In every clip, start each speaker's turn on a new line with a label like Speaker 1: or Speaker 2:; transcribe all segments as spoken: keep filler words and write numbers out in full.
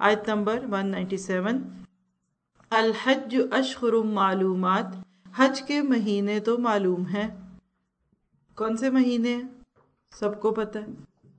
Speaker 1: آیت نمبر ایک سو سناسی، الحج اشہر معلومات، حج کے مہینے تو معلوم ہیں۔ کون سے مہینے ہیں؟ سب کو پتہ ہے۔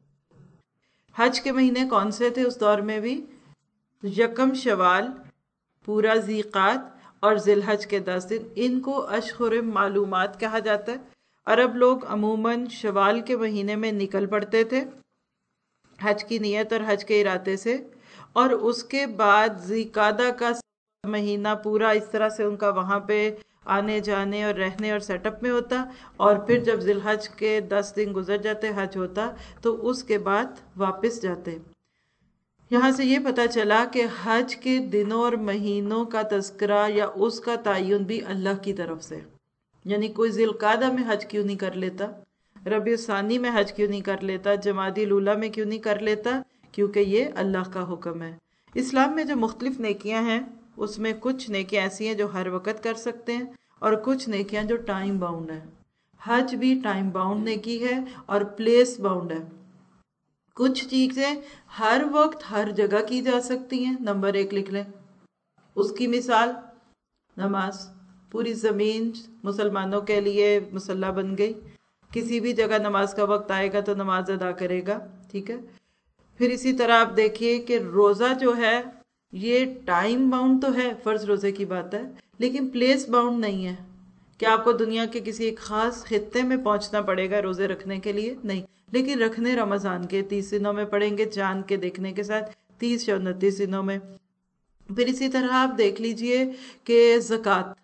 Speaker 1: حج کے مہینے کون سے تھے اس دور میں بھی؟ یکم شوال، پورا ذیقات اور ذی الحج کے دس دن، ان کو اشہر معلومات کہا جاتا ہے۔ عرب لوگ عموماً شوال کے مہینے میں نکل پڑتے تھے حج کی نیت اور حج کے ارادے سے، اور اس کے بعد ذیقعدہ کا مہینہ پورا اس طرح سے ان کا وہاں پہ آنے جانے اور رہنے اور سیٹ اپ میں ہوتا، اور پھر جب ذی الحج کے دس دن گزر جاتے حج ہوتا تو اس کے بعد واپس جاتے۔ یہاں سے یہ پتہ چلا کہ حج کے دنوں اور مہینوں کا تذکرہ یا اس کا تعین بھی اللہ کی طرف سے، یعنی کوئی ذی القعدہ میں حج کیوں نہیں کر لیتا، ربیع الثانی میں حج کیوں نہیں کر لیتا، جمادی الاولیٰ میں کیوں نہیں کر لیتا؟ کیونکہ یہ اللہ کا حکم ہے۔ اسلام میں جو مختلف نیکیاں ہیں اس میں کچھ نیکیاں ایسی ہیں جو ہر وقت کر سکتے ہیں، اور کچھ نیکیاں جو ٹائم باؤنڈ ہیں۔ حج بھی ٹائم باؤنڈ نیکی ہے اور پلیس باؤنڈ ہے۔ کچھ چیزیں ہر وقت ہر جگہ کی جا سکتی ہیں، نمبر ایک لکھ لیں۔ اس کی مثال نماز، پوری زمین مسلمانوں کے لیے مصلی بن گئی، کسی بھی جگہ نماز کا وقت آئے گا تو نماز ادا کرے گا، ٹھیک ہے۔ پھر اسی طرح آپ دیکھیے کہ روزہ جو ہے یہ ٹائم باؤنڈ تو ہے، فرض روزے کی بات ہے، لیکن پلیس باؤنڈ نہیں ہے کہ آپ کو دنیا کے کسی ایک خاص خطے میں پہنچنا پڑے گا روزے رکھنے کے لیے، نہیں، لیکن رکھنے رمضان کے تیس دنوں میں پڑیں گے، چاند کے دیکھنے کے ساتھ تیس یا انتیس دنوں میں۔ پھر اسی طرح آپ دیکھ لیجئے کہ زکوٰۃ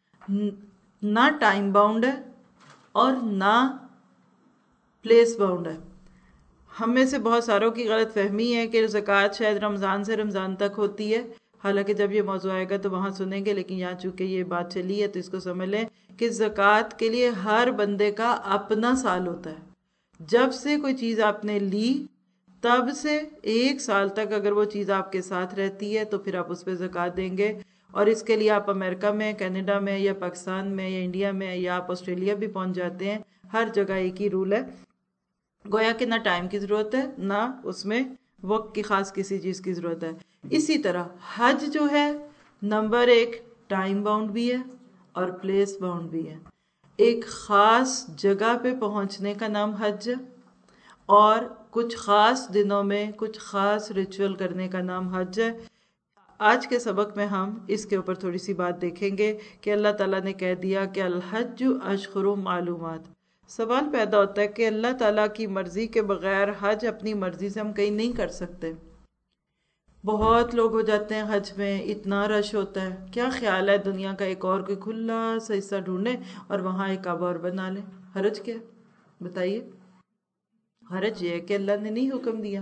Speaker 1: نہ ٹائم باؤنڈ ہے اور نہ پلیس باؤنڈ ہے۔ ہم میں سے بہت ساروں کی غلط فہمی ہے کہ زکوٰۃ شاید رمضان سے رمضان تک ہوتی ہے، حالانکہ جب یہ موضوع آئے گا تو وہاں سنیں گے، لیکن یہاں چونکہ یہ بات چلی ہے تو اس کو سمجھ لیں کہ زکوٰۃ کے لیے ہر بندے کا اپنا سال ہوتا ہے۔ جب سے کوئی چیز آپ نے لی تب سے ایک سال تک اگر وہ چیز آپ کے ساتھ رہتی ہے تو پھر آپ اس پہ زکوٰۃ دیں گے، اور اس کے لیے آپ امریکہ میں، کینیڈا میں یا پاکستان میں یا انڈیا میں یا آپ آسٹریلیا بھی پہنچ جاتے ہیں، ہر جگہ ایک ہی رول ہے، گویا کہ نہ ٹائم کی ضرورت ہے نہ اس میں وقت کی خاص کسی چیز کی ضرورت ہے۔ اسی طرح حج جو ہے نمبر ایک ٹائم باؤنڈ بھی ہے اور پلیس باؤنڈ بھی ہے۔ ایک خاص جگہ پہ پہنچنے کا نام حج ہے، اور کچھ خاص دنوں میں کچھ خاص ریچول کرنے کا نام حج ہے۔ آج کے سبق میں ہم اس کے اوپر تھوڑی سی بات دیکھیں گے کہ اللہ تعالیٰ نے کہہ دیا کہ الحج اشہر معلومات۔ سوال پیدا ہوتا ہے کہ اللہ تعالیٰ کی مرضی کے بغیر حج اپنی مرضی سے ہم کہیں نہیں کر سکتے۔ بہت لوگ ہو جاتے ہیں حج میں، اتنا رش ہوتا ہے، کیا خیال ہے دنیا کا ایک اور کوئی کھلا سا حصہ ڈھونڈیں اور وہاں ایک کعبہ اور بنا لیں؟ حرج کیا؟ بتائیے۔ حرج یہ ہے کہ اللہ نے نہیں حکم دیا۔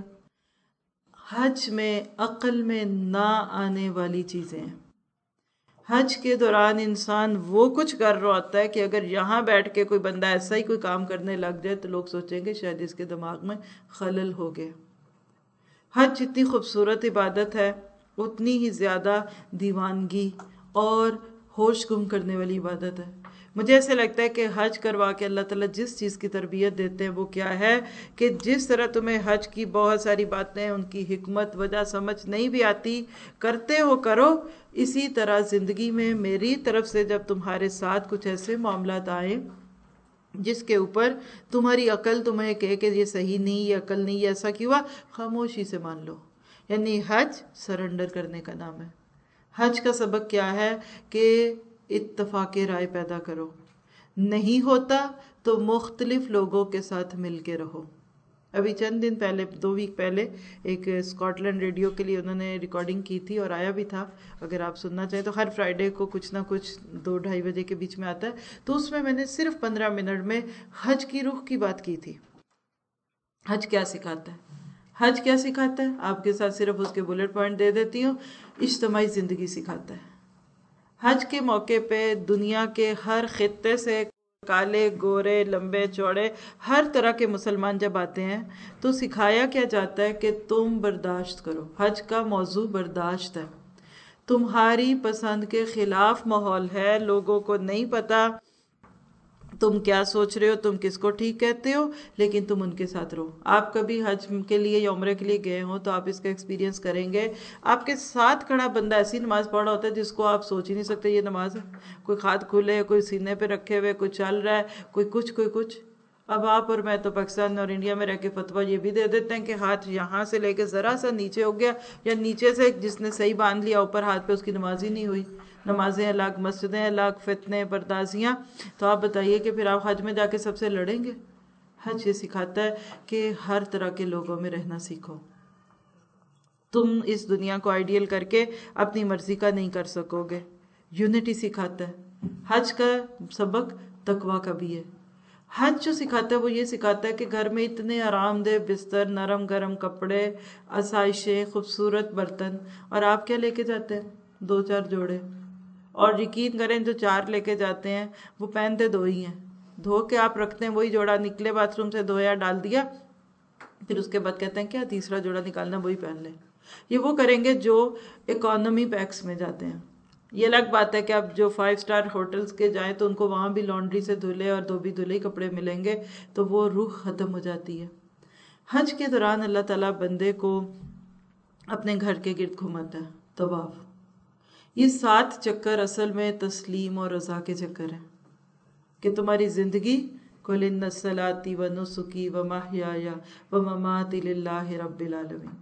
Speaker 1: حج میں عقل میں نہ آنے والی چیزیں ہیں۔ حج کے دوران انسان وہ کچھ کر رہا ہوتا ہے کہ اگر یہاں بیٹھ کے کوئی بندہ ایسا ہی کوئی کام کرنے لگ جائے تو لوگ سوچیں گے شاید اس کے دماغ میں خلل ہو گیا۔ حج جتنی خوبصورت عبادت ہے اتنی ہی زیادہ دیوانگی اور ہوش گم کرنے والی عبادت ہے۔ مجھے ایسے لگتا ہے کہ حج کروا کے اللہ تعالیٰ جس چیز کی تربیت دیتے ہیں وہ کیا ہے کہ جس طرح تمہیں حج کی بہت ساری باتیں، ان کی حکمت وجہ سمجھ نہیں بھی آتی، کرتے ہو کرو، اسی طرح زندگی میں میری طرف سے جب تمہارے ساتھ کچھ ایسے معاملات آئیں جس کے اوپر تمہاری عقل تمہیں کہے کہ یہ صحیح نہیں، یہ عقل نہیں، یہ ایسا کیوں ہوا، خاموشی سے مان لو۔ یعنی حج سرنڈر کرنے کا نام ہے۔ حج کا سبق کیا ہے کہ اتفاق رائے پیدا کرو، نہیں ہوتا تو مختلف لوگوں کے ساتھ مل کے رہو۔ ابھی چند دن پہلے، دو ویک پہلے، ایک اسکاٹ لینڈ ریڈیو کے لیے انہوں نے ریکارڈنگ کی تھی اور آیا بھی تھا، اگر آپ سننا چاہیں تو ہر فرائیڈے کو کچھ نہ کچھ دو ڈھائی بجے کے بیچ میں آتا ہے، تو اس میں میں نے صرف پندرہ منٹ میں حج کی روح کی بات کی تھی۔ حج کیا سکھاتا ہے؟ حج کیا سکھاتا ہے؟ آپ کے ساتھ صرف اس کے بلٹ پوائنٹ دے دیتی ہوں۔ اجتماعی زندگی سکھاتا ہے۔ حج کے موقع پہ دنیا کے ہر خطے سے کالے گورے لمبے چوڑے ہر طرح کے مسلمان جب آتے ہیں تو سکھایا کیا جاتا ہے کہ تم برداشت کرو۔ حج کا موضوع برداشت ہے۔ تمہاری پسند کے خلاف ماحول ہے، لوگوں کو نہیں پتا تم کیا سوچ رہے ہو، تم کس کو ٹھیک کہتے ہو، لیکن تم ان کے ساتھ رہو۔ آپ کبھی حج کے لیے یا عمرے کے لیے گئے ہو تو آپ اس کا ایکسپیرینس کریں گے، آپ کے ساتھ کھڑا بندہ ایسی نماز پڑھ رہا ہوتا ہے جس کو آپ سوچ ہی نہیں سکتے یہ نماز ہے، کوئی ہاتھ کھلے، کوئی سینے پہ رکھے ہوئے، کوئی چل رہا ہے، کوئی کچھ کوئی کچھ۔ اب آپ اور میں تو پاکستان اور انڈیا میں رہ کے فتویٰ یہ بھی دے دیتے ہیں کہ ہاتھ یہاں سے لے کے ذرا سا نیچے ہو گیا، یا نیچے سے جس نے صحیح باندھ لیا اوپر ہاتھ پہ، اس کی نماز ہی نہیں ہوئی۔ نمازیں الگ، مسجدیں الگ، فتنے پردازیاں۔ تو آپ بتائیے کہ پھر آپ حج میں جا کے سب سے لڑیں گے؟ حج یہ سکھاتا ہے کہ ہر طرح کے لوگوں میں رہنا سیکھو۔ تم اس دنیا کو آئیڈیل کر کے اپنی مرضی کا نہیں کر سکو گے۔ یونٹی سکھاتا ہے۔ حج کا سبق تقوی کا بھی ہے۔ حج جو سکھاتا ہے وہ یہ سکھاتا ہے کہ گھر میں اتنے آرام دہ بستر، نرم گرم کپڑے، آسائشیں، خوبصورت برتن، اور آپ کیا لے کے جاتے ہیں؟ دو چار جوڑے۔ اور یقین کریں جو چار لے کے جاتے ہیں وہ پہنتے دو ہی ہیں، دھو کے آپ رکھتے ہیں وہی جوڑا، نکلے باتھ روم سے دھویا ڈال دیا، پھر اس کے بعد کہتے ہیں کیا تیسرا جوڑا نکالنا، وہی پہن لیں۔ یہ وہ کریں گے جو اکانومی پیکس میں جاتے ہیں۔ یہ الگ بات ہے کہ آپ جو فائیو سٹار ہوٹلز کے جائیں تو ان کو وہاں بھی لانڈری سے دھلے اور دھوبی دھلے کپڑے ملیں گے، تو وہ روح ختم ہو جاتی ہے۔ حج کے دوران اللہ تعالیٰ بندے کو اپنے گھر کے گرد گھماتا ہے، طواف۔ یہ سات چکر اصل میں تسلیم اور رضا کے چکر ہیں کہ تمہاری زندگی قُلْ إِنَّ صَلَاتِي وَنُسُكِي وَمَحْيَايَ وَمَمَاتِي لِلَّهِ رَبِّ الْعَالَمِينَ۔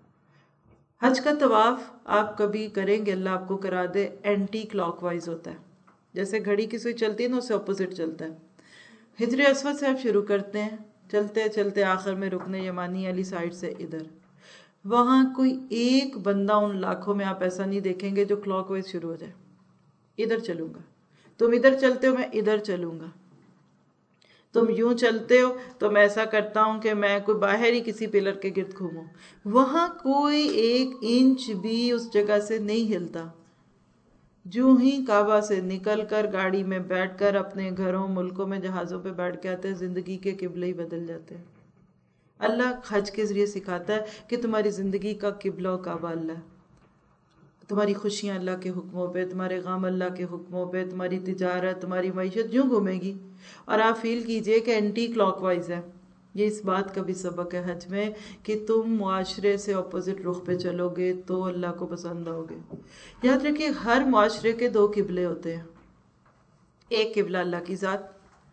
Speaker 1: حج کا طواف آپ کبھی کریں گے، اللہ آپ کو کرا دے، اینٹی کلاک وائز ہوتا ہے، جیسے گھڑی کی سوئی چلتی ہے نا، اس سے اپوزٹ چلتا ہے۔ حجر اسود سے آپ شروع کرتے ہیں، چلتے چلتے آخر میں رکن یمانی والی سائڈ سے ادھر، وہاں کوئی ایک بندہ ان لاکھوں میں آپ ایسا نہیں دیکھیں گے جو کلاک وائز شروع ہو جائے، ادھر چلوں گا، تم ادھر چلتے ہو میں ادھر چلوں گا، تم یوں چلتے ہو تو میں ایسا کرتا ہوں کہ میں کوئی باہر ہی کسی پلر کے گرد گھوموں، وہاں کوئی ایک انچ بھی اس جگہ سے نہیں ہلتا۔ جو ہی کعبہ سے نکل کر گاڑی میں بیٹھ کر اپنے گھروں ملکوں میں جہازوں پہ بیٹھ کے آتے ہیں، زندگی کے قبلے ہی بدل جاتے ہیں۔ اللہ حج کے ذریعے سکھاتا ہے کہ تمہاری زندگی کا قبلہ و کعبہ اللہ ہے، تمہاری خوشیاں اللہ کے حکموں پہ، تمہارے غم اللہ کے حکموں پہ، تمہاری تجارت، تمہاری معیشت یوں گھومے گی، اور آپ فیل کیجئے کہ اینٹی کلاک وائز ہے۔ یہ اس بات کا بھی سبق ہے حج میں کہ تم معاشرے سے اپوزٹ رخ پہ چلو گے تو اللہ کو پسند آؤ گے۔ یاد رکھیے ہر معاشرے کے دو قبلے ہوتے ہیں، ایک قبلہ اللہ کی ذات۔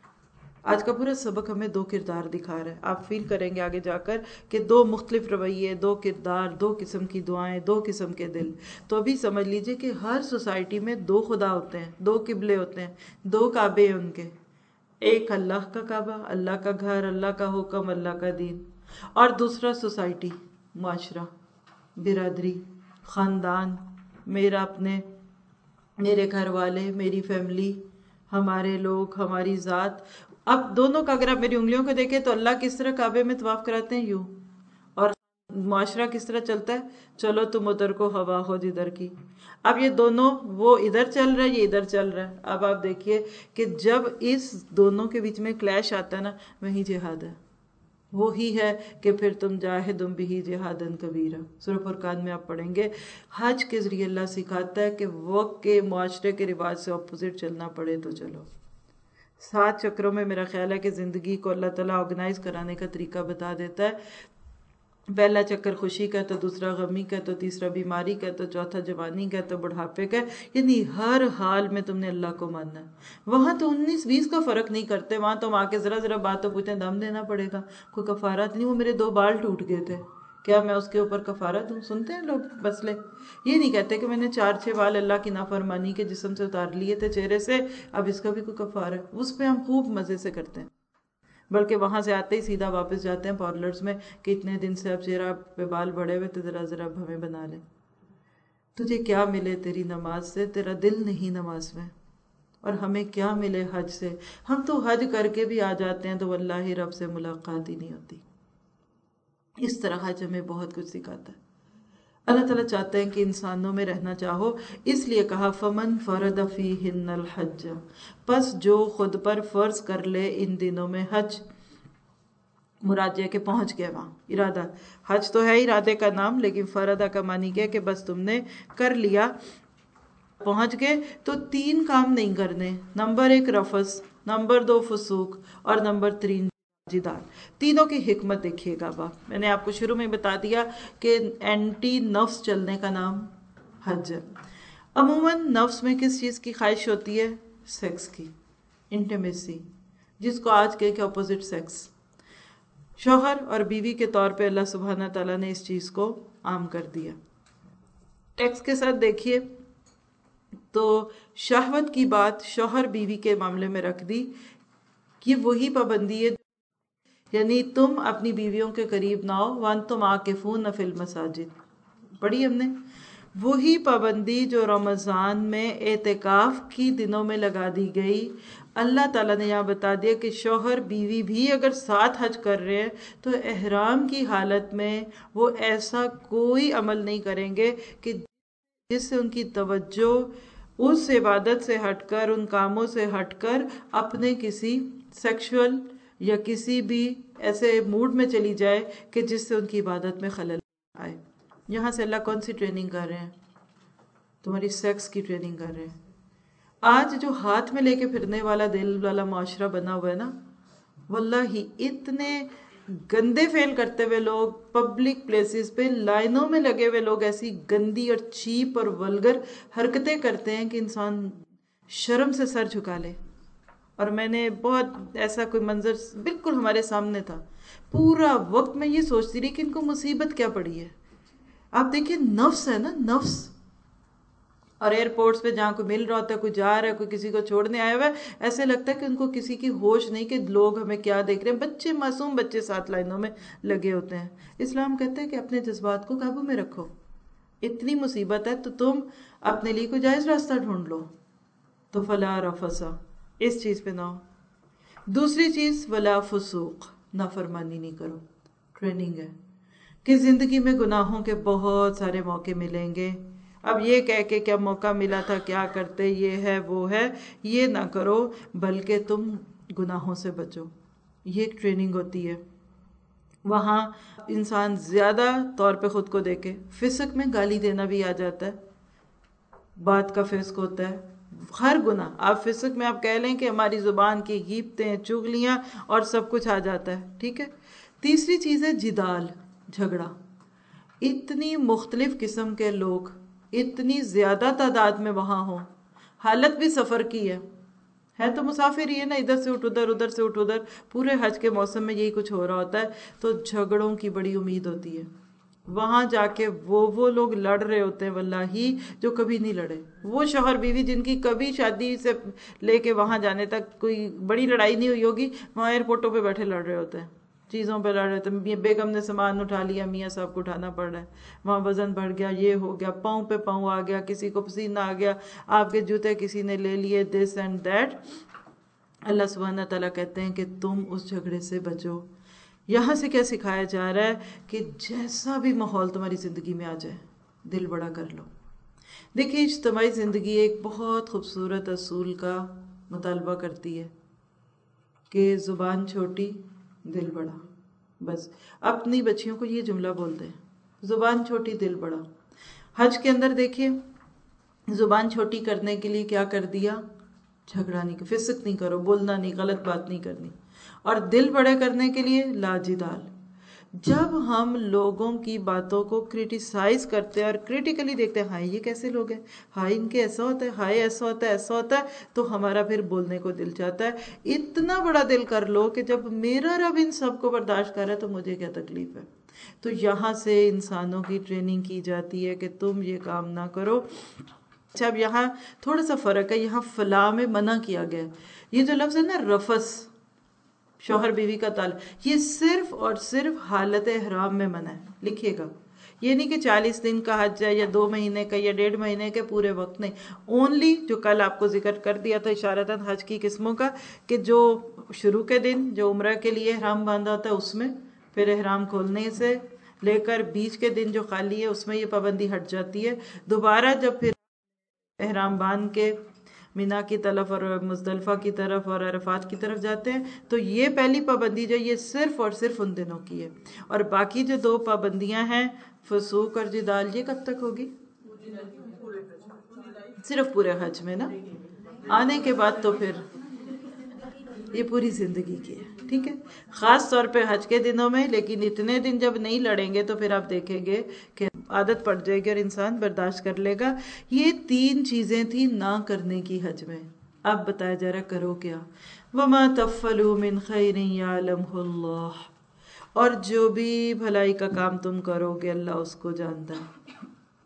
Speaker 1: آج کا پورا سبق ہمیں دو کردار دکھا رہا ہے، آپ فیل کریں گے آگے جا کر کہ دو مختلف رویے، دو کردار، دو قسم کی دعائیں، دو قسم کے دل۔ تو ابھی سمجھ لیجئے کہ ہر سوسائٹی میں دو خدا ہوتے ہیں، دو قبلے ہوتے ہیں، دو کعبے ہیں ان کے، ایک اللہ کا کعبہ، اللہ کا گھر، اللہ کا حکم، اللہ کا دین، اور دوسرا سوسائٹی، معاشرہ، برادری، خاندان، میرا اپنے، میرے گھر والے، میری فیملی، ہمارے لوگ، ہماری ذات۔ اب دونوں کا اگر آپ میری انگلیوں کو دیکھیں تو اللہ کس طرح کعبے میں طواف کراتے ہیں، یوں، اور معاشرہ کس طرح چلتا ہے، چلو تم ادھر کو ہوا ہو جدھر کی۔ اب یہ دونوں، وہ ادھر چل رہا ہے، یہ ادھر چل رہا ہے۔ اب آپ دیکھیے کہ جب اس دونوں کے بیچ میں کلیش آتا ہے نا، وہی جہاد ہے، وہی ہے کہ پھر تم جاہدم بہ جہادن کبیرا، سورہ فرقان میں آپ پڑھیں گے۔ حج کے ذریعے اللہ سکھاتا ہے کہ وقت کے معاشرے کے رواج سے اپوزٹ چلنا پڑے تو چلو۔ سات چکروں میں میرا خیال ہے کہ زندگی کو اللہ تعالیٰ آرگنائز کرانے کا طریقہ بتا دیتا ہے۔ پہلا چکر خوشی کا، تو دوسرا غمی کا، تو تیسرا بیماری کا، تو چوتھا جوانی کا، تو بڑھاپے کا، یعنی ہر حال میں تم نے اللہ کو ماننا ہے۔ وہاں تو انیس بیس کا فرق نہیں کرتے، وہاں تو آ کے ذرا ذرا بات تو پوچھتے ہیں، دم دینا پڑے گا، کوئی کفارات نہیں، وہ میرے دو بال ٹوٹ گئے تھے، کیا میں اس کے اوپر کفارہ دوں؟ سنتے ہیں لوگ مسئلے، یہ نہیں کہتے کہ میں نے چار چھ بال اللہ کی نافرمانی کے جسم سے اتار لیے تھے چہرے سے، اب اس کا بھی کوئی کفارہ ہے۔ اس پہ ہم خوب مزے سے کرتے ہیں، بلکہ وہاں سے آتے ہی سیدھا واپس جاتے ہیں پارلرز میں کہ اتنے دن سے اب چہرہ پہ بال بڑھے ہوئے تو ذرا ذرا اب ہمیں بنا لیں۔ تجھے کیا ملے تیری نماز سے، تیرا دل نہیں نماز میں، اور ہمیں کیا ملے حج سے؟ ہم تو حج کر کے بھی آ جاتے ہیں تو واللہ رب سے ملاقات ہی نہیں ہوتی۔ اس طرح حج ہمیں بہت کچھ سکھاتا ہے۔ اللہ تعالیٰ چاہتے ہیں کہ انسانوں میں رہنا چاہو، اس لیے کہا فَمَن فَرَدَ فِيهِنَّ الْحَجَّ، پس جو خود پر فرض کر لے ان دنوں میں حج، مراد یہ کہ پہنچ گئے وہاں، ارادہ، حج تو ہے ارادے کا نام، لیکن فردا کا معنی کیا کہ بس تم نے کر لیا، پہنچ گئے، تو تین کام نہیں کرنے۔ نمبر ایک رفث، نمبر دو فسوق، اور نمبر تین جدال۔ تینوں کی حکمت دیکھیے گا باپ، میں نے آپ کو شروع میں بتا دیا کہ اینٹی نفس چلنے کا نام حج ہے۔ عموماً نفس میں کس چیز کی خواہش ہوتی ہے؟ سیکس کی، انٹیمیسی، جس کو آج کے اپوزٹ سیکس۔ شوہر اور بیوی کے طور پہ اللہ سبحانہ تعالیٰ نے اس چیز کو عام کر دیا۔ ٹیکس کے ساتھ دیکھیے تو شہوت کی بات شوہر بیوی کے معاملے میں رکھ دی، یہ وہی پابندی ہے، یعنی تم اپنی بیویوں کے قریب نہ ہو، وَأَنْتُمْ عَاكِفُونَ فِي الْمَسَاجِدِ، پڑھی ہم نے، وہی پابندی جو رمضان میں اعتکاف کی دنوں میں لگا دی گئی، اللہ تعالیٰ نے یہاں بتا دیا کہ شوہر بیوی بھی اگر ساتھ حج کر رہے ہیں تو احرام کی حالت میں وہ ایسا کوئی عمل نہیں کریں گے کہ جس سے ان کی توجہ اس عبادت سے ہٹ کر، ان کاموں سے ہٹ کر اپنے کسی سیکشول یا کسی بھی ایسے موڈ میں چلی جائے کہ جس سے ان کی عبادت میں خلل آئے۔ یہاں سے اللہ کون سی ٹریننگ کر رہے ہیں؟ تمہاری سیکس کی ٹریننگ کر رہے ہیں۔ آج جو ہاتھ میں لے کے پھرنے والا دل والا معاشرہ بنا ہوا ہے نا، واللہ اتنے گندے فیل کرتے ہوئے لوگ پبلک پلیسز پہ لائنوں میں لگے ہوئے لوگ ایسی گندی اور چیپ اور ولگر حرکتیں کرتے ہیں کہ انسان شرم سے سر جھکا لے۔ اور میں نے بہت ایسا کوئی منظر بالکل ہمارے سامنے تھا، پورا وقت میں یہ سوچتی رہی کہ ان کو مصیبت کیا پڑی ہے۔ آپ دیکھیں نفس ہے نا، نفس۔ اور ایئرپورٹس پہ جہاں کوئی مل رہا ہوتا ہے، کوئی جا رہا ہے، کوئی کسی کو چھوڑنے آیا ہوا ہے، ایسے لگتا ہے کہ ان کو کسی کی ہوش نہیں کہ لوگ ہمیں کیا دیکھ رہے ہیں۔ بچے، معصوم بچے ساتھ لائنوں میں لگے ہوتے ہیں۔ اسلام کہتے ہیں کہ اپنے جذبات کو قابو میں رکھو، اتنی مصیبت ہے تو تم اپنے لیے کوئی جائز راستہ ڈھونڈ لو۔ تو فلا رفسا، اس چیز پہ نہ ہو۔ دوسری چیز ولا فسوق، نافرمانی نہیں کرو۔ ٹریننگ ہے کہ زندگی میں گناہوں کے بہت سارے موقع ملیں گے، اب یہ کہہ کے کیا موقع ملا تھا، کیا کرتے، یہ ہے وہ ہے، یہ نہ کرو، بلکہ تم گناہوں سے بچو۔ یہ ایک ٹریننگ ہوتی ہے۔ وہاں انسان زیادہ طور پہ خود کو دیکھے، فسق میں گالی دینا بھی آ جاتا ہے، بات کا فسق ہوتا ہے، ہر گناہ آپ فسق میں آپ کہہ لیں کہ ہماری زبان کی غیبتیں، چغلیاں اور سب کچھ آ جاتا ہے، ٹھیک ہے۔ تیسری چیز ہے جدال، جھگڑا۔ اتنی مختلف قسم کے لوگ اتنی زیادہ تعداد میں وہاں ہوں، حالت بھی سفر کی ہے ہے تو مسافر ہی ہے نا، ادھر سے اٹھ ادھر، ادھر سے اٹھ ادھر، پورے حج کے موسم میں یہی کچھ ہو رہا ہوتا ہے، تو جھگڑوں کی بڑی امید ہوتی ہے۔ وہاں جا کے وہ وہ لوگ لڑ رہے ہوتے ہیں واللہ جو کبھی نہیں لڑے، وہ شوہر بیوی جن کی کبھی شادی سے لے کے وہاں جانے تک کوئی بڑی لڑائی نہیں ہوئی ہوگی، وہاں ایئرپورٹوں پہ بیٹھے لڑ رہے ہوتے ہیں، چیزوں پہ لڑ رہے ہوتے ہیں، بیگم نے سامان اٹھا لیا، میاں صاحب کو اٹھانا پڑ رہا ہے، وہاں وزن بڑھ گیا، یہ ہو گیا، پاؤں پہ پاؤں آ گیا، کسی کو پسینہ آ گیا، آپ کے جوتے کسی نے لے لیے، دس اینڈ دیٹ۔ اللہ سبحانہ تعالیٰ کہتے ہیں کہ تم اس جھگڑے سے بچو۔ یہاں سے کیا سکھایا جا رہا ہے کہ جیسا بھی ماحول تمہاری زندگی میں آ جائے، دل بڑا کر لو۔ دیکھیں اجتماعی زندگی ایک بہت خوبصورت اصول کا مطالبہ کرتی ہے کہ زبان چھوٹی دل بڑا۔ بس اپنی بچیوں کو یہ جملہ بول دیں، زبان چھوٹی دل بڑا۔ حج کے اندر دیکھیے زبان چھوٹی کرنے کے لیے کیا کر دیا؟ جھگڑا نہیں، فسق نہیں کرو، بولنا نہیں، غلط بات نہیں کرنی۔ اور دل بڑے کرنے کے لیے لا جدال۔ جب ہم لوگوں کی باتوں کو کرٹیسائز کرتے ہیں اور کریٹیکلی دیکھتے ہیں، ہائے یہ کیسے لوگ ہیں، ہائے ان کے ایسا ہوتا ہے، ہائے ایسا ہوتا ہے، ایسا ہوتا ہے، تو ہمارا پھر بولنے کو دل چاہتا ہے۔ اتنا بڑا دل کر لو کہ جب میرا رب ان سب کو برداشت کر رہا ہے تو مجھے کیا تکلیف ہے۔ تو یہاں سے انسانوں کی ٹریننگ کی جاتی ہے کہ تم یہ کام نہ کرو۔ اچھا اب یہاں تھوڑا سا فرق ہے، یہاں فلاں میں منع کیا گیا ہے۔ یہ جو لفظ ہے نا رفس، شوہر بیوی کا تعلق، یہ صرف اور صرف حالت احرام میں منع ہے، لکھیے گا۔ یہ نہیں کہ چالیس دن کا حج ہے یا دو مہینے کا یا ڈیڑھ مہینے کے پورے وقت، نہیں، اونلی جو کل آپ کو ذکر کر دیا تھا اشارتاً حج کی قسموں کا، کہ جو شروع کے دن جو عمرہ کے لیے احرام باندھا ہوتا ہے اس میں، پھر احرام کھولنے سے لے کر بیچ کے دن جو خالی ہے اس میں یہ پابندی ہٹ جاتی ہے۔ دوبارہ جب پھر احرام باندھ کے مینا کی طرف اور مزدلفہ کی طرف اور عرفات کی طرف جاتے ہیں تو یہ پہلی پابندی جو یہ صرف اور صرف ان دنوں کی ہے، اور باقی جو دو پابندیاں ہیں فسوق اور جدال، یہ کب تک ہوگی؟ صرف پورے حج میں نا، آنے کے بعد تو پھر یہ پوری زندگی کی ہے، ٹھیک ہے، خاص طور پہ حج کے دنوں میں. لیکن اتنے دن جب نہیں لڑیں گے تو پھر آپ دیکھیں گے کہ عادت پڑ جائے گی اور انسان برداشت کر لے گا. یہ تین چیزیں تھیں نہ کرنے کی حج میں. اب بتایا جا رہا کرو کیا. وَمَا تَفْعَلُوا مِنْ خَيْرٍ يَعْلَمْهُ اللَّهُ، اور جو بھی بھلائی کا کام تم کرو گے اللہ اس کو جانتا ہے.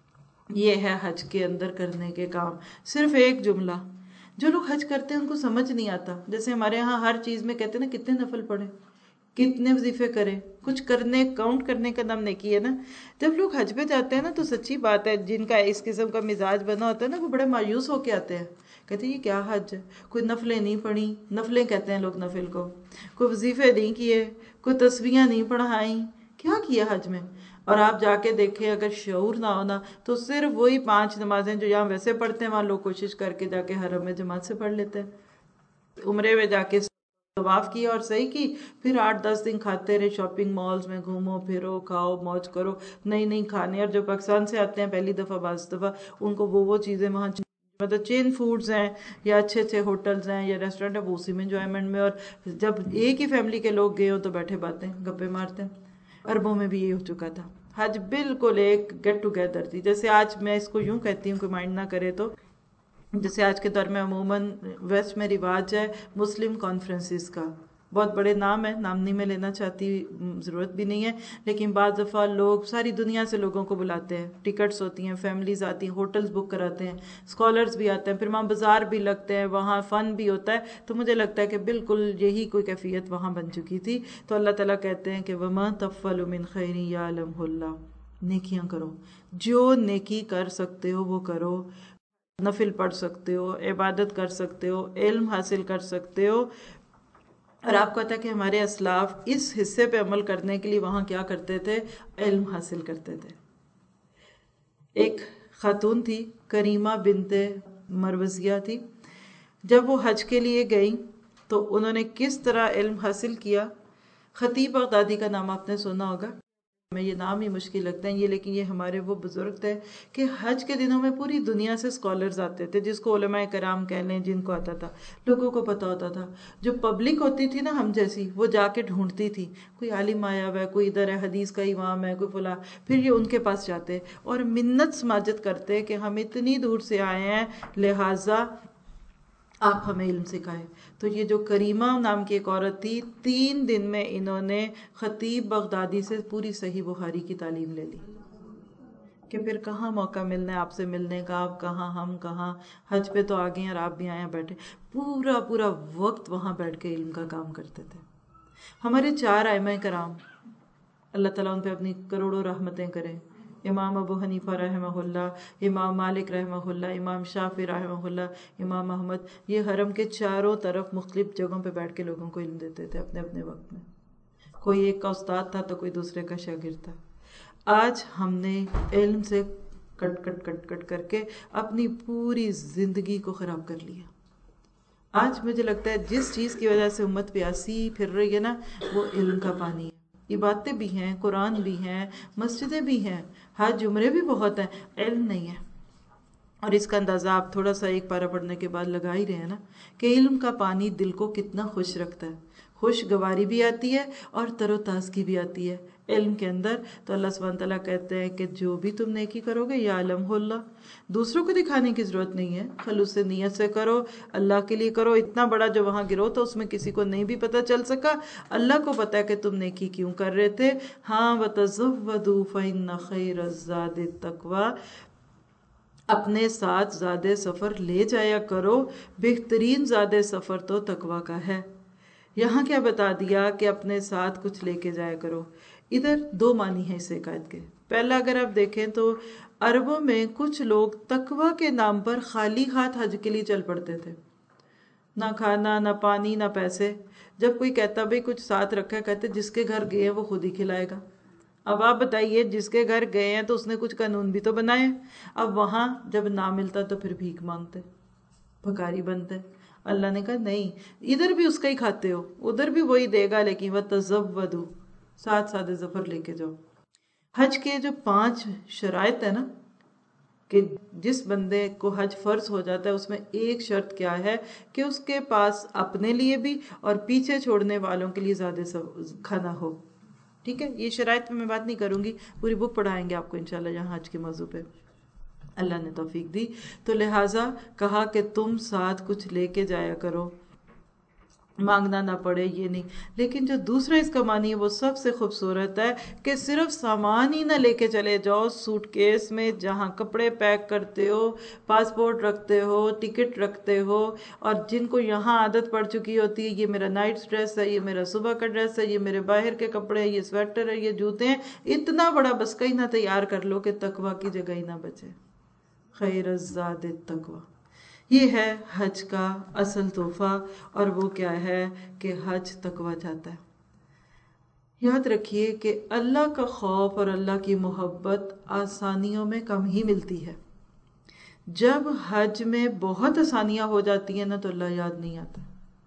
Speaker 1: یہ ہے حج کے اندر کرنے کے کام. صرف ایک جملہ. جو لوگ حج کرتے ہیں ان کو سمجھ نہیں آتا. جیسے ہمارے ہاں ہر چیز میں کہتے ہیں نا کتنے نفل پڑھے، کتنے وظیفے کرے، کچھ کرنے کاؤنٹ کرنے کا نام نیکی ہے نا. جب لوگ حج پہ جاتے ہیں نا تو سچی بات ہے جن کا اس قسم کا مزاج بنا ہوتا ہے نا وہ بڑے مایوس ہو کے آتے ہیں. کہتے ہیں یہ کیا حج ہے، کوئی نفلیں نہیں پڑھی، نفلیں کہتے ہیں لوگ نفل کو، کوئی وظیفے نہیں کیے، کوئی تسبیحاں نہیں پڑھائیں، کیا کیا حج میں. اور آپ جا کے دیکھیں اگر شعور نہ ہونا تو صرف وہی پانچ نمازیں جو یہاں ویسے پڑھتے ہیں وہاں لوگ کوشش کر کے جا کے حرم میں جماعت سے پڑھ لیتے ہیں. عمرے میں جا کے طواف کیا اور صحیح کی، پھر آٹھ دس دن کھاتے رہے، شاپنگ مالز میں گھومو پھرو، کھاؤ موج کرو، نئی نئی کھانے. اور جو پاکستان سے آتے ہیں پہلی دفعہ بعض دفعہ ان کو وہ وہ چیزیں وہاں مطلب چین فوڈز ہیں یا اچھے اچھے ہوٹلز ہیں یا ریسٹورینٹ ہیں وہ اسی میں انجوائمنٹ میں. اور جب ایک ہی فیملی کے لوگ گئے ہو تو بیٹھے باتیں گپے مارتے ہیں. عربوں میں بھی یہ ہو چکا تھا. حج بالکل ایک گیٹ ٹوگیدر تھی. جیسے آج میں اس کو یوں کہتی ہوں کہ مائنڈ نہ کرے تو، جیسے آج کے دور میں عموماً ویسٹ میں رواج ہے مسلم کانفرنسز کا. بہت بڑے نام ہے، نام نہیں میں لینا چاہتی، ضرورت بھی نہیں ہے. لیکن بعض دفعہ لوگ ساری دنیا سے لوگوں کو بلاتے ہیں، ٹکٹس ہوتی ہیں، فیملیز آتی ہیں، ہوٹلز بک کراتے ہیں، اسکالرز بھی آتے ہیں، پھر وہاں بازار بھی لگتے ہیں، وہاں فن بھی ہوتا ہے. تو مجھے لگتا ہے کہ بالکل یہی کوئی کیفیت وہاں بن چکی تھی. تو اللہ تعالیٰ کہتے ہیں کہ وَمَا تَفْعَلُوا مِنْ خَيْرٍ يَعْلَمْهُ اللَّهُ، نیکیاں کرو، جو نیکی کر سکتے ہو وہ کرو. نفل پڑھ سکتے ہو، عبادت کر سکتے ہو، علم حاصل کر سکتے ہو. اور آپ کو پتا ہے کہ ہمارے اسلاف اس حصے پہ عمل کرنے کے لیے وہاں کیا کرتے تھے، علم حاصل کرتے تھے. ایک خاتون تھی کریمہ بنت مروزیہ تھی. جب وہ حج کے لیے گئیں تو انہوں نے کس طرح علم حاصل کیا. خطیب بغدادی کا نام آپ نے سنا ہوگا، میں یہ نام ہی مشکل لگتا ہے یہ، لیکن یہ ہمارے وہ بزرگ تھے کہ حج کے دنوں میں پوری دنیا سے اسکالرز آتے تھے، جس کو علماء کرام کہہ لیں، جن کو آتا تھا، لوگوں کو پتا ہوتا تھا. جو پبلک ہوتی تھی نا ہم جیسی، وہ جا کے ڈھونڈتی تھی کوئی عالم آیا ہوا ہے، کوئی ادھر ہے حدیث کا امام ہے، کوئی فلاں، پھر یہ ان کے پاس جاتے اور منت سماجت کرتے کہ ہم اتنی دور سے آئے ہیں لہٰذا آپ ہمیں علم سکھائے. تو یہ جو کریمہ نام کی ایک عورت تھی، تین دن میں انہوں نے خطیب بغدادی سے پوری صحیح بخاری کی تعلیم لے لی. کہ پھر کہاں موقع ملنا ہے آپ سے ملنے کا، آپ کہاں ہم کہاں. حج پہ تو آ گئے ہیں اور آپ بھی آئے ہیں بیٹھے، پورا پورا وقت وہاں بیٹھ کے علم کا کام کرتے تھے. ہمارے چار ائمہ کرام، اللہ تعالیٰ ان پہ اپنی کروڑوں رحمتیں کریں. امام ابو حنیفہ رحمہ اللہ، امام مالک رحمہ اللہ، امام شافعی رحمہ اللہ، امام احمد، یہ حرم کے چاروں طرف مختلف جگہوں پہ بیٹھ کے لوگوں کو علم دیتے تھے اپنے اپنے وقت میں. کوئی ایک کا استاد تھا تو کوئی دوسرے کا شاگرد تھا. آج ہم نے علم سے کٹ کٹ کٹ کٹ کر کے اپنی پوری زندگی کو خراب کر لیا. آج مجھے لگتا ہے جس چیز کی وجہ سے امت پیاسی پھر رہی ہے نا، وہ علم کا پانی ہے. عبادتیں بھی ہیں، قرآن بھی ہیں، مسجدیں بھی ہیں، حج عمرے بھی بہت ہیں، علم نہیں ہے. اور اس کا اندازہ آپ تھوڑا سا ایک پارہ پڑھنے کے بعد لگا ہی رہے ہیں نا کہ علم کا پانی دل کو کتنا خوش رکھتا ہے. خوشگواری بھی آتی ہے اور تر و تازگی بھی آتی ہے علم کے اندر. تو اللہ سبحانہ تعالیٰ کہتے ہیں کہ جو بھی تم نیکی کرو گے یعلمہ اللہ، دوسروں کو دکھانے کی ضرورت نہیں ہے، خلوص نیت سے کرو، اللہ کے لیے کرو. اتنا بڑا جو وہاں گروہ تھا اس میں کسی کو نہیں بھی پتہ چل سکا، اللہ کو پتہ ہے کہ تم نیکی کیوں کر رہے تھے. ہاں وَتَزَوَّدُوا فَإِنَّ خَيْرَ الزَّادِ التَّقْوَىٰ، اپنے ساتھ زیادہ سفر لے جایا کرو، بہترین زیادہ سفر تو تقویٰ کا ہے. یہاں کیا بتا دیا کہ اپنے ساتھ کچھ لے کے جایا کرو. ادھر دو معنی ہیں اس عقائد کے. پہلا اگر آپ دیکھیں تو عربوں میں کچھ لوگ تقویٰ کے نام پر خالی ہاتھ حج کے لیے چل پڑتے تھے، نہ کھانا نہ پانی نہ پیسے. جب کوئی کہتا بھئی کچھ ساتھ رکھا، کہتے جس کے گھر گئے ہیں وہ خود ہی کھلائے گا. اب آپ بتائیے جس کے گھر گئے ہیں تو اس نے کچھ قانون بھی تو بنائے. اب وہاں جب نہ ملتا تو پھر بھیک مانگتے، بھکاری بنتے. اللہ نے کہا نہیں، ادھر بھی اس کا ہی کھاتے ہو، ادھر بھی وہی دے گا، لیکن وَتَزَوَّدُوا، ساتھ ساتھ سفر لے کے جاؤ. حج کے جو پانچ شرائط ہیں نا، کہ جس بندے کو حج فرض ہو جاتا ہے اس میں ایک شرط کیا ہے کہ اس کے پاس اپنے لیے بھی اور پیچھے چھوڑنے والوں کے لیے زیادہ کھانا ہو. ٹھیک ہے، یہ شرائط پہ میں بات نہیں کروں گی، پوری بک پڑھائیں گے آپ کو انشاءاللہ یہاں حج کے موضوع پہ، اللہ نے توفیق دی. تو لہٰذا کہا کہ تم ساتھ کچھ لے کے جایا کرو، مانگنا نہ پڑے، یہ نہیں. لیکن جو دوسرا اس کا معنی ہے وہ سب سے خوبصورت ہے کہ صرف سامان ہی نہ لے کے چلے جاؤ سوٹ کیس میں، جہاں کپڑے پیک کرتے ہو، پاسپورٹ رکھتے ہو، ٹکٹ رکھتے ہو، اور جن کو یہاں عادت پڑ چکی ہوتی ہے، یہ میرا نائٹ ڈریس ہے، یہ میرا صبح کا ڈریس ہے، یہ میرے باہر کے کپڑے ہیں، یہ سویٹر ہے، یہ جوتے ہیں، اتنا بڑا بسکہ ہی نہ تیار کر لو کہ تقوی کی جگہ ہی نہ بچے. خیر الزاد التقوی، یہ ہے حج کا اصل تحفہ، اور وہ کیا ہے کہ حج تقوی چاہتا ہے. یاد رکھیے کہ اللہ کا خوف اور اللہ کی محبت آسانیوں میں کم ہی ملتی ہے. جب حج میں بہت آسانیاں ہو جاتی ہیں نا تو اللہ یاد نہیں آتا.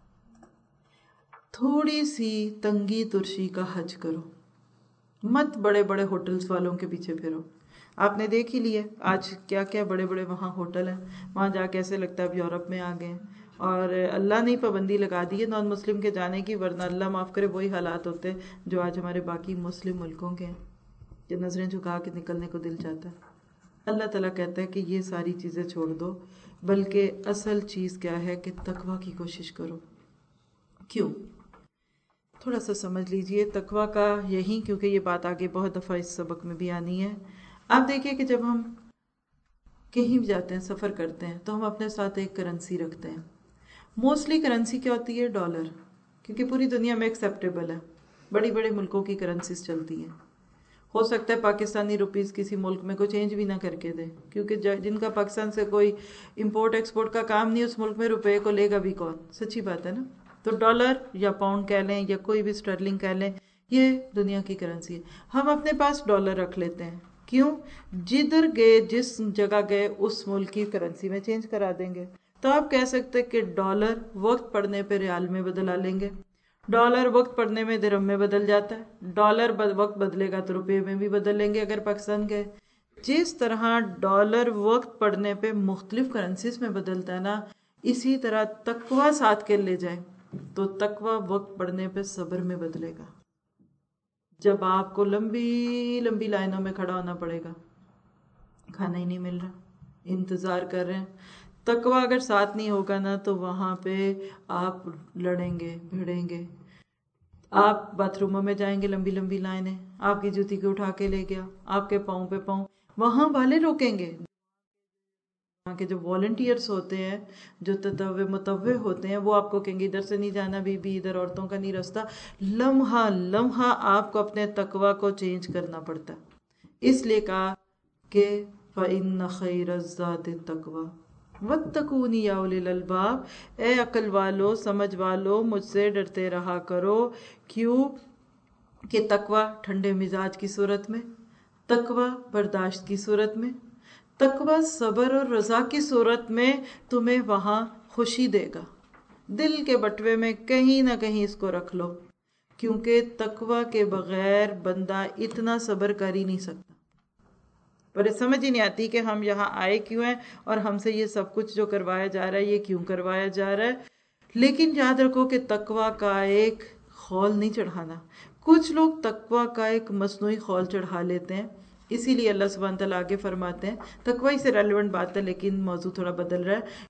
Speaker 1: تھوڑی سی تنگی ترشی کا حج کرو، مت بڑے بڑے ہوٹلز والوں کے پیچھے پھرو. آپ نے دیکھ ہی لیے آج کیا کیا بڑے بڑے وہاں ہوٹل ہیں، وہاں جا کے ایسے لگتا ہے اب یورپ میں آ گئے. اور اللہ نے پابندی لگا دی ہے نان مسلم کے جانے کی، ورنہ اللہ معاف کرے وہی حالات ہوتے جو آج ہمارے باقی مسلم ملکوں کے ہیں کہ نظریں جھکا کے نکلنے کو دل چاہتا ہے. اللہ تعالیٰ کہتا ہے کہ یہ ساری چیزیں چھوڑ دو، بلکہ اصل چیز کیا ہے کہ تقوی کی کوشش کرو. کیوں؟ تھوڑا سا سمجھ لیجئے تقوی کا یہی، کیونکہ یہ بات آگے بہت دفعہ اس سبق میں بھی آنی ہے. آپ دیکھیں کہ جب ہم کہیں بھی جاتے ہیں، سفر کرتے ہیں، تو ہم اپنے ساتھ ایک کرنسی رکھتے ہیں. موسٹلی کرنسی کیا ہوتی ہے؟ ڈالر، کیونکہ پوری دنیا میں ایکسیپٹیبل ہے، بڑی بڑے ملکوں کی کرنسیز چلتی ہیں. ہو سکتا ہے پاکستانی روپیز کسی ملک میں کوئی چینج بھی نہ کر کے دے، کیونکہ جن کا پاکستان سے کوئی امپورٹ ایکسپورٹ کا کام نہیں، اس ملک میں روپے کو لے گا بھی کون؟ سچی بات ہے نا. تو ڈالر یا پاؤنڈ کہہ لیں یا کوئی بھی اسٹرلنگ کہہ لیں، یہ دنیا کی کرنسی ہے. ہم اپنے پاس ڈالر رکھ لیتے ہیں. کیوں؟ جدھر گئے، جس جگہ گئے، اس ملک کی کرنسی میں چینج کرا دیں گے. تو آپ کہہ سکتے کہ ڈالر وقت پڑنے پہ ریال میں بدلا لیں گے، ڈالر وقت پڑنے میں درہم میں بدل جاتا ہے، ڈالر وقت بدلے گا تو روپے میں بھی بدل لیں گے اگر پاکستان گئے. جس طرح ڈالر وقت پڑنے پہ مختلف کرنسیز میں بدلتا ہے نا، اسی طرح تقوی ساتھ کے لے جائیں تو تقوی وقت پڑنے پہ صبر میں بدلے گا. جب آپ کو لمبی لمبی لائنوں میں کھڑا ہونا پڑے گا، کھانا ہی نہیں مل رہا، انتظار کر رہے ہیں، تقوی اگر ساتھ نہیں ہوگا نا تو وہاں پہ آپ لڑیں گے، بھیڑیں گے. آپ باتھ روموں میں جائیں گے، لمبی لمبی لائنیں، آپ کی جوتی کو اٹھا کے لے گیا، آپ کے پاؤں پہ پاؤں، وہاں والے روکیں گے. وہاں کے جو والنٹیئرز ہوتے ہیں، جو تطوع متوع ہوتے ہیں، وہ آپ کو کہیں گے ادھر سے نہیں جانا بی بی، ادھر عورتوں کا نہیں راستہ. لمحہ لمحہ آپ کو اپنے تقوی کو چینج کرنا پڑتا ہے. اس لیے کہا کہ فَإِنَّ خَيْرَ الزَّادِ التَّقْوَىٰ وَاتَّقُونِ يَا أُولِي الْأَلْبَابِ، اے عقل والو، سمجھ والو، مجھ سے ڈرتے رہا کرو. کیوں؟ کہ تقوی ٹھنڈے مزاج کی صورت میں، تقوی برداشت کی صورت میں، تقوی صبر اور رضا کی صورت میں تمہیں وہاں خوشی دے گا. دل کے بٹوے میں کہیں نہ کہیں اس کو رکھ لو، کیونکہ تقوی کے بغیر بندہ اتنا صبر کر ہی نہیں سکتا. پر سمجھ ہی نہیں آتی کہ ہم یہاں آئے کیوں ہیں اور ہم سے یہ سب کچھ جو کروایا جا رہا ہے یہ کیوں کروایا جا رہا ہے. لیکن یاد رکھو کہ تقوی کا ایک خول نہیں چڑھانا. کچھ لوگ تقوی کا ایک مصنوعی خول چڑھا لیتے ہیں، اسی لیے اللہ سبحانہ تعالیٰ آگے فرماتے ہیں، تقوی سے ریلیونٹ بات ہے لیکن موضوع تھوڑا بدل رہا ہے.